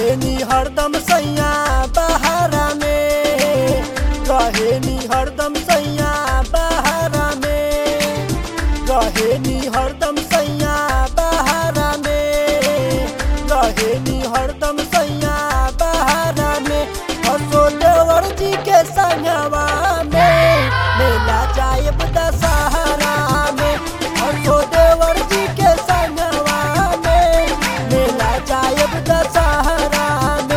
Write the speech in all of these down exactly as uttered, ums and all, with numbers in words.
रहेनी हरदम सैया बहारा में, रहेनी हरदम सैया बहारा में, रहेनी हरदम सैया बहारा में, रहेनी हरदम सैया बहारा में। हसो देवर जी के संगवा में मेला जायब दशहरा में, हसो देवर जी के संगवा में मेला जायब दशहरा में।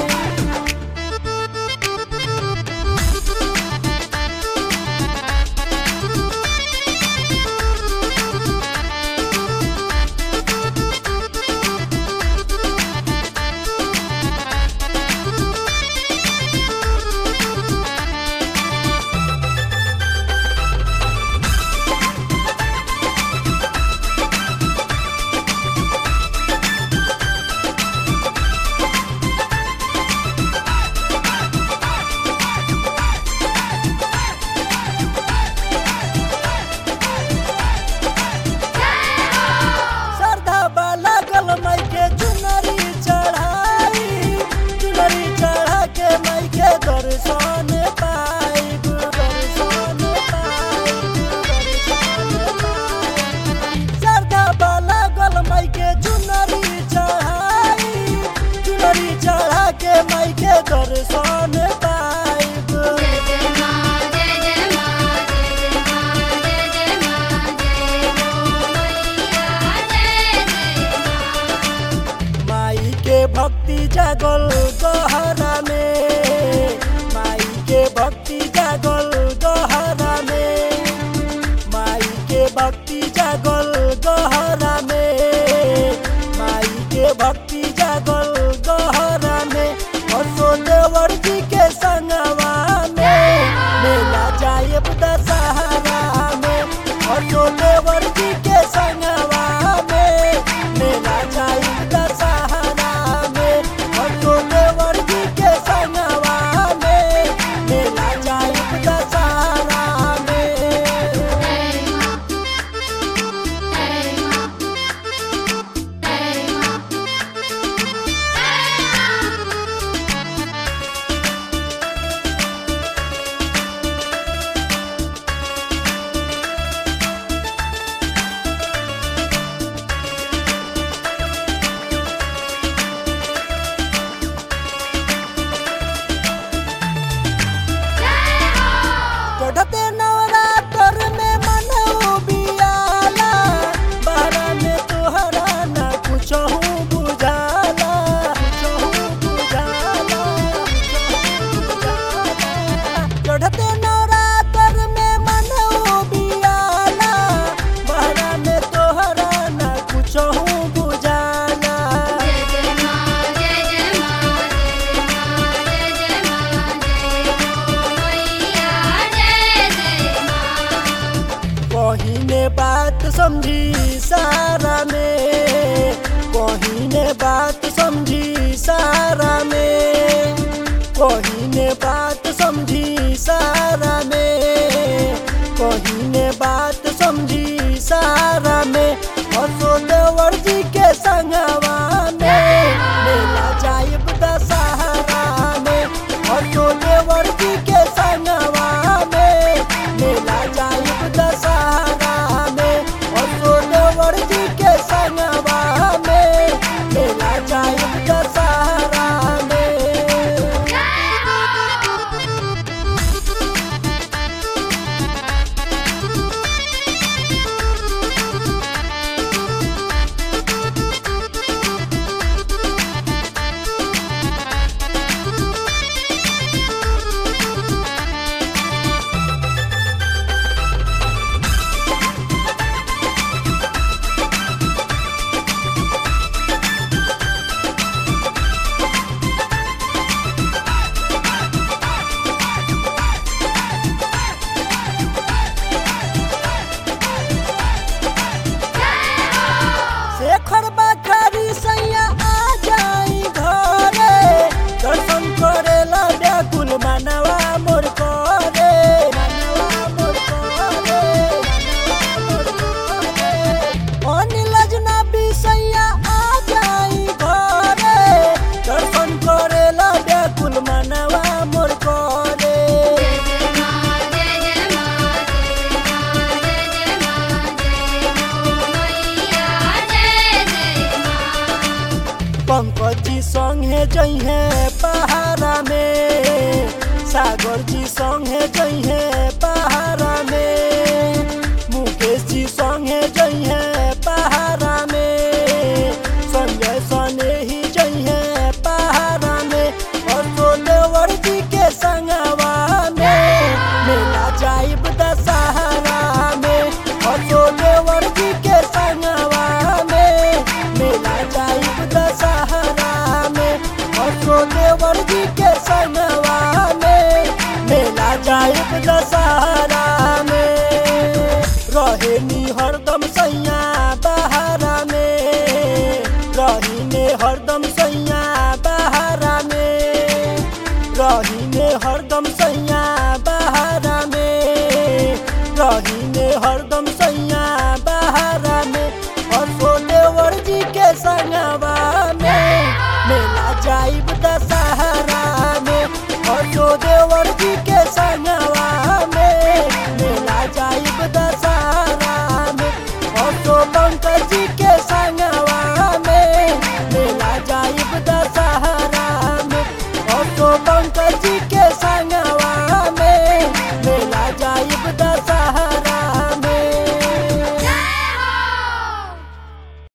चढ़ा के माई के दर्शन पाइब, माई के भक्ति जागल गहरा में, माई के भक्ति जागल गहरा में, माई के भक्ति जागल गहरा में, माई के भक्ति जागल गहरा में। हसो देवर जी के संगवा में मेला जायब दशहरा में, हसो देवर जी के संगवा में मेला जायब दशहरा में, हसो देवर जी के संगवा में मेला जायब दशहरा में। चढ़ते नवरात्र में मनऊ बियाला, बारा में तोहरा न कुछहू बुझाला, कुछहू बुझाला, कुछहू बुझाला। चढ़ते नवरात्र में मनऊ बियाला, बारा में तोहरा न कुछहू बुझाला। कहीने बात समझी सारा में, कहीने बात समझी सारा में, कहीने बात समझी सारा में, कहीने बात समझी सारा में। हसो देवर जी के संगवा में मेला जायब दशहरा में, हसो देवर जी के संगवा में मेला जायब दशहरा में, हसो देवर जी के संगवा में मेला जायब दशहरा में। जइहे पहाड़ा में, सागर जी संगे जइहे पहाड़ा में, मुकेश जी संगे जइहे पहाड़ा में, संजय सनेही जइहे पहाड़ा में, और देवर जी के संगवा में मेला जाइब दशहरा में, और देवर जी के संगवा में मेला जाइब दशहरा में, और देवर जी के संगवा में मेला जाइब दशहरा में। रहे नी हरदम सैया बहारा में, रही ने हरदम सैया बहारा में, रही ने हरदम सैया बहारा में, रही ने हरदम सैया बहारा में, और सो देवर जी के संगवा में मेला जाइब दशहरा में, और सो देवर जी के संगवा में मेला जाइब दशहरा में, और सो पंकज जी के संगवा में मेला जाइब दशहरा में, और सो पंकज